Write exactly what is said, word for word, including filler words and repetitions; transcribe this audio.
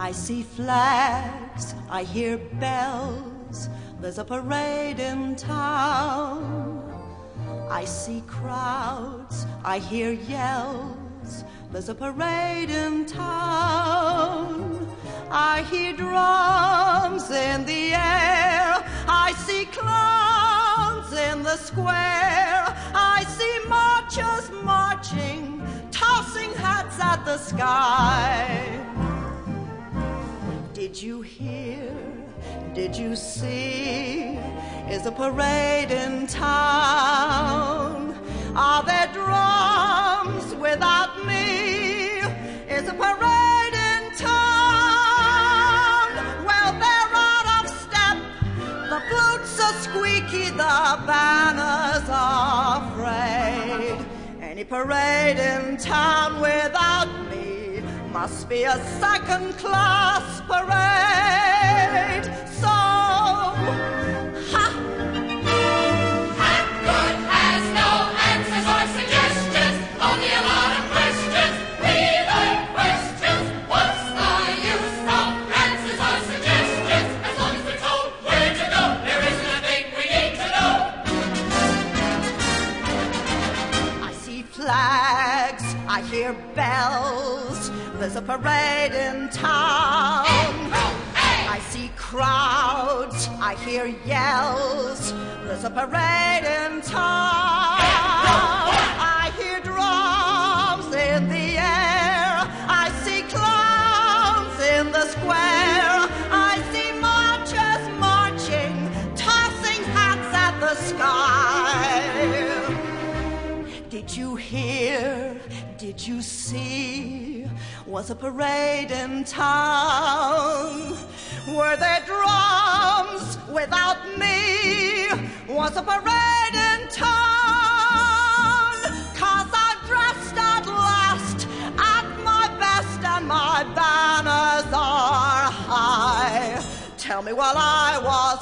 I see flags, I hear bells, there's a parade in town. I see crowds, I hear yells, there's a parade in town. I hear drums in the air, I see clowns in the square. I see marchers marching, tossing hats at the sky. Did you hear? Did you see? Is a parade in town? Are there drums without me? Is a parade in town? Well, they're out of step. The flutes are squeaky, the banners are frayed. Any parade in town without me must be a second-class parade. So, ha! Hapgood has no answers or suggestions, only a lot of questions. We like questions. What's the use of answers or suggestions? As long as we're told where to go, there isn't a thing we need to know. I see flags, I hear bells, there's a parade in town. I see crowds, I hear yells, there's a parade in town. I hear drums in the air, I see clowns in the square. I see marchers marching, tossing hats at the sky. Did you hear? Did you see? Was a parade in town? Were there drums without me? Was a parade in town? 'Cause I'm dressed at last, at my best, and my banners are high. Tell me while I was